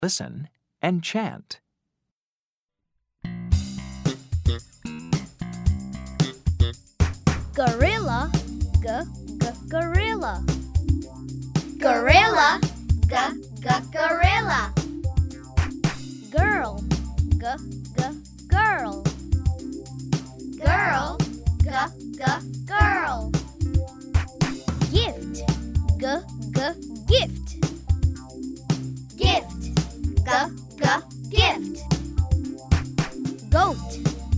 Listen and chant. Gorilla, gorilla. Gorilla, gorilla. Girl, girl. Girl, girl. Gift, gift. Gift, gift. Goat,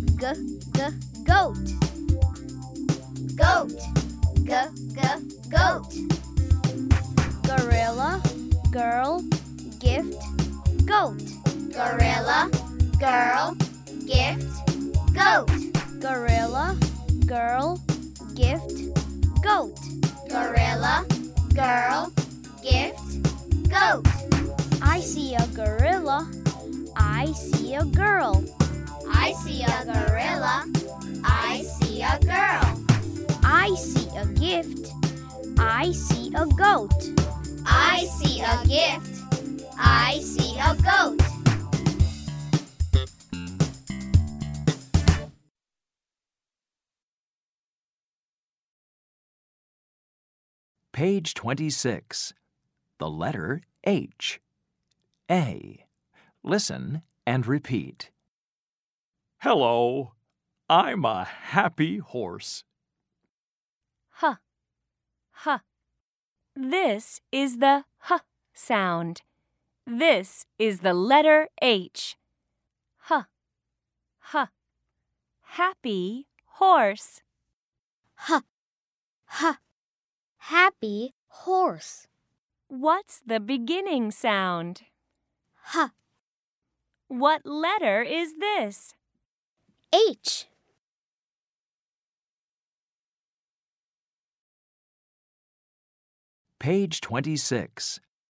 goat. Goat, goat. Gorilla, girl, gift, goat. Gorilla, girl, gift, goat. Gorilla, girl, gift, goat. Gorilla, girl, gift, goat. I see a gorilla. I see a girl. I see a gorilla. I see a girl. I see a gift. I see a goat. I see a gift. I see a goat. Page 26. The letter H. A. Listen and repeat. Hello, I'm a happy horse. H. H. This is the H sound. This is the letter H. H. H. Happy horse. H. H. Happy horse. What's the beginning sound? H. What letter is this? H. Page 26.